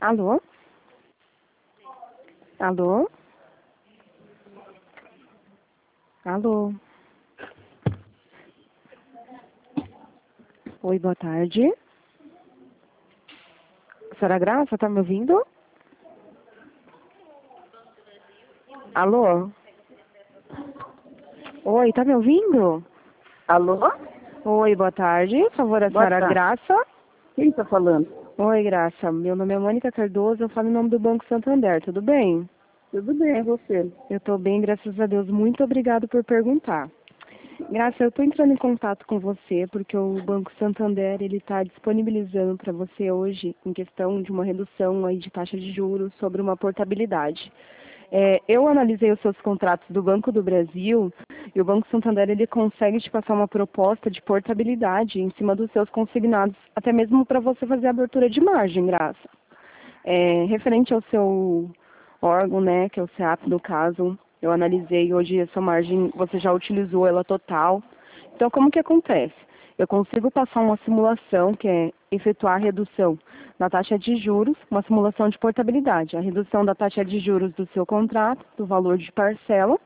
Alô? Alô? Alô? Oi, boa tarde. Senhora Graça, tá me ouvindo? Alô? Oi, tá me ouvindo? Alô? Oi, boa tarde. Por favor, a Boa senhora tarde. Graça. Quem está falando? Oi, Graça. Meu nome é Mônica Cardoso, eu falo em nome do Banco Santander, tudo bem? Tudo bem, e você? Eu tô bem, graças a Deus. Muito obrigado por perguntar. Graça, eu estou entrando em contato com você porque o Banco Santander ele está disponibilizando para você hoje em questão de uma redução aí de taxa de juros sobre uma portabilidade. Eu analisei os seus contratos do Banco do Brasil e o Banco Santander ele consegue te passar uma proposta de portabilidade em cima dos seus consignados, até mesmo para você fazer a abertura de margem, Graça. Referente ao seu órgão, né, que é o SEAP no caso, eu analisei hoje essa margem, você já utilizou ela total. Então, como que acontece? Eu consigo passar uma simulação, que é efetuar a redução da taxa de juros, uma simulação de portabilidade, a redução da taxa de juros do seu contrato, do valor de parcela,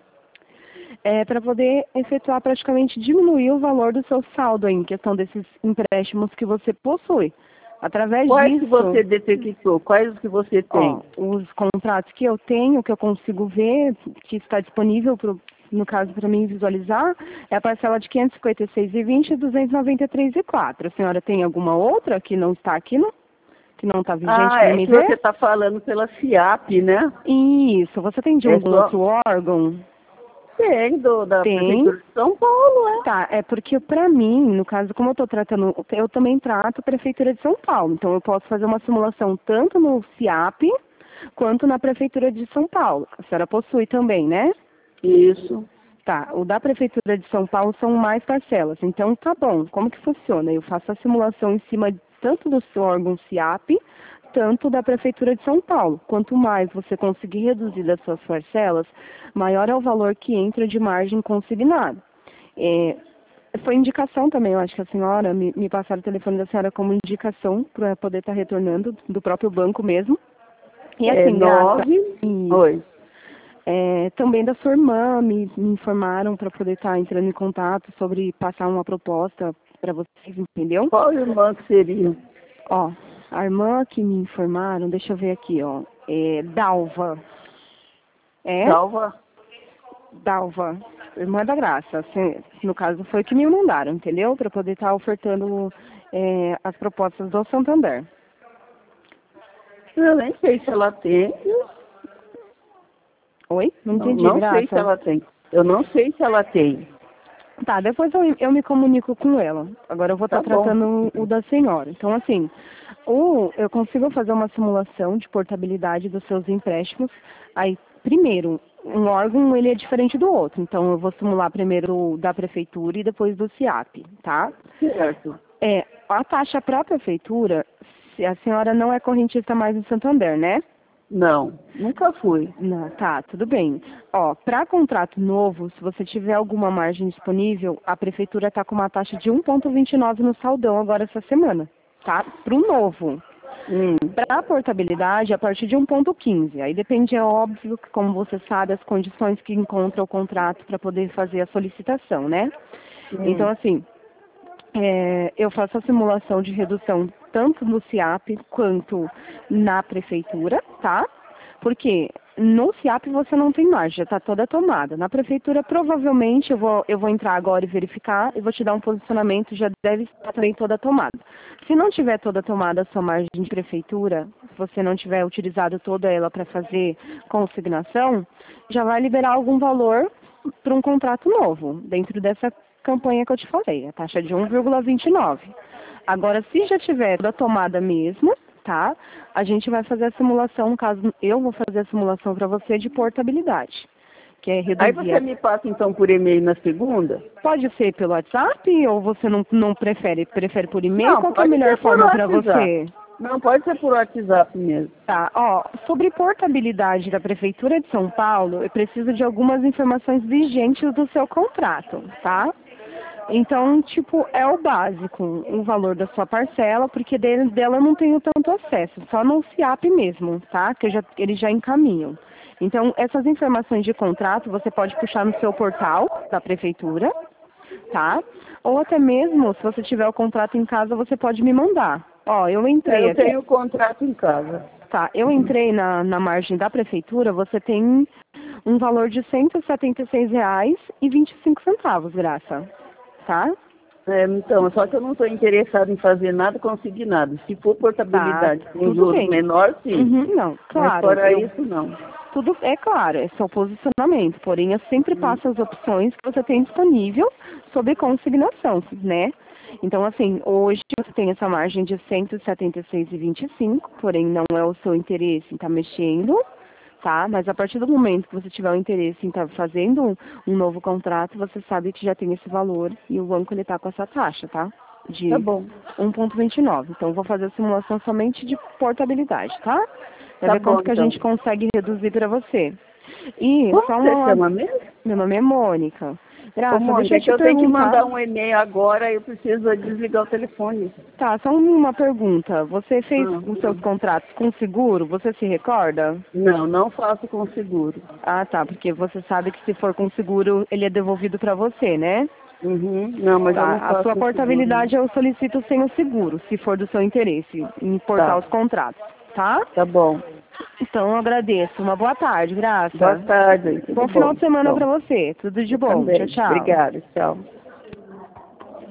para poder efetuar praticamente diminuir o valor do seu saldo aí, em questão desses empréstimos que você possui. Através Quais que disso, você detectou? Quais que você tem? os contratos que eu tenho, que eu consigo ver, que está disponível, no caso, para mim visualizar, é a parcela de R$ 556,20 e R$ 293,04. A senhora tem alguma outra que não está aqui, não? Que não está vigente Ah, para é mim que você ver? está falando pela FIAP, né? Isso. Você tem de É algum só... outro órgão? Tem, da Tem. Prefeitura de São Paulo, é. Tá, é porque para mim, no caso, como eu estou tratando, eu também trato a Prefeitura de São Paulo. Então eu posso fazer uma simulação tanto no CIAP quanto na Prefeitura de São Paulo. A senhora possui também, né? Isso. Tá, o da Prefeitura de São Paulo são mais parcelas. Então tá bom, como que funciona? Eu faço a simulação em cima tanto do seu órgão CIAP, tanto da Prefeitura de São Paulo. Quanto mais você conseguir reduzir das suas parcelas, maior é o valor que entra de margem consignada. Foi indicação também, eu acho que a senhora, me passaram o telefone da senhora como indicação para poder estar retornando do próprio banco mesmo. E É assim, Graça, 9. isso. Oi. Também da sua irmã me informaram para poder estar entrando em contato sobre passar uma proposta para vocês, entendeu? Qual irmã que seria? Ó, a irmã que me informaram, deixa eu ver aqui, ó, Dalva. É? Dalva? Dalva, irmã da Graça. No caso, foi que me mandaram, entendeu? Para poder estar ofertando as propostas do Santander. Eu nem sei se ela tem. Oi? Não Não, entendi, não sei se Graça. ela tem. Eu não sei se ela tem. Tá, depois eu me comunico com ela. Agora eu vou estar Tá bom. tratando o da senhora. Então, assim, eu consigo fazer uma simulação de portabilidade dos seus empréstimos. Aí, primeiro, um órgão ele é diferente do outro. Então, eu vou simular primeiro o da prefeitura e depois do CIAP, tá? Certo. A taxa para a prefeitura, se a senhora não é correntista mais do Santander, né? Não, nunca fui. Não, tá, tudo bem. Ó, para contrato novo, se você tiver alguma margem disponível, a prefeitura está com uma taxa de 1,29 no saldão agora essa semana, tá? Para o novo. Para a portabilidade, a partir de 1,15. Aí depende, é óbvio, que como você sabe, as condições que encontra o contrato para poder fazer a solicitação, né? Então, assim, eu faço a simulação de redução tanto no CIAP quanto na prefeitura, tá? Porque no CIAP você não tem margem, já está toda tomada. Na prefeitura, provavelmente, eu vou entrar agora e verificar e vou te dar um posicionamento, já deve estar também toda tomada. Se não tiver toda tomada a sua margem de prefeitura, se você não tiver utilizado toda ela para fazer consignação, já vai liberar algum valor para um contrato novo, dentro dessa campanha que eu te falei, a taxa de 1,29. Agora, se já tiver toda tomada mesmo, tá? A gente vai fazer a simulação, no caso, eu vou fazer a simulação para você de portabilidade, que é Aí reduzir você me passa então por e-mail na segunda? Pode ser pelo WhatsApp ou você não prefere? Prefere por e-mail? Não, Qual que é a pode melhor ser por forma para WhatsApp. você? Não, pode ser por WhatsApp mesmo. Tá, ó, sobre portabilidade da Prefeitura de São Paulo, eu preciso de algumas informações vigentes do seu contrato, tá? Então, tipo, é o básico, o valor da sua parcela, porque dela eu não tenho tanto acesso, só no FIAP mesmo, tá? Que eles já encaminham. Então, essas informações de contrato você pode puxar no seu portal da prefeitura, tá? Ou até mesmo, se você tiver o contrato em casa, você pode me mandar. Ó, eu entrei Eu aqui. tenho o contrato em casa. Tá, eu entrei na margem da prefeitura, você tem um valor de R$ 176,25, Graça. Tá? Então, só que eu não estou interessado em fazer nada consignado. Se for portabilidade Tá, com tudo juros bem. menor, sim. Uhum, não, Mas claro. fora isso, não. Tudo é claro, é seu posicionamento, porém eu sempre passo as opções que você tem disponível sobre consignação, né? Então, assim, hoje você tem essa margem de 176,25, porém não é o seu interesse em estar mexendo, tá? Mas a partir do momento que você tiver o interesse em estar fazendo um novo contrato, você sabe que já tem esse valor e o banco ele tá com essa taxa, tá? De Tá bom. 1,29. Então, eu vou fazer a simulação somente de portabilidade, tá? Pra Tá ver bom, quanto que a então. gente consegue reduzir para você. E Como só você uma... chama mesmo? Meu nome é Mônica. Ô, Graça, deixa Mônica, eu é que te eu tenho que perguntar. mandar um e-mail agora e eu preciso desligar o telefone. Tá, só uma pergunta. Você fez Ah. os seus contratos com seguro? Você se recorda? Não, não faço com seguro. Ah, tá, porque você sabe que se for com seguro, ele é devolvido para você, né? Uhum. Não, mas eu Tá, não a faço sua com seguro. portabilidade eu solicito sem o seguro, se for do seu interesse, em importar Tá, os contratos, tá? tá bom. Então eu agradeço. Uma boa tarde, Boa Graça. tarde, tudo Bom final bom. de semana Então, para você. Tudo de eu bom. Tchau, também. tchau. Obrigada, tchau.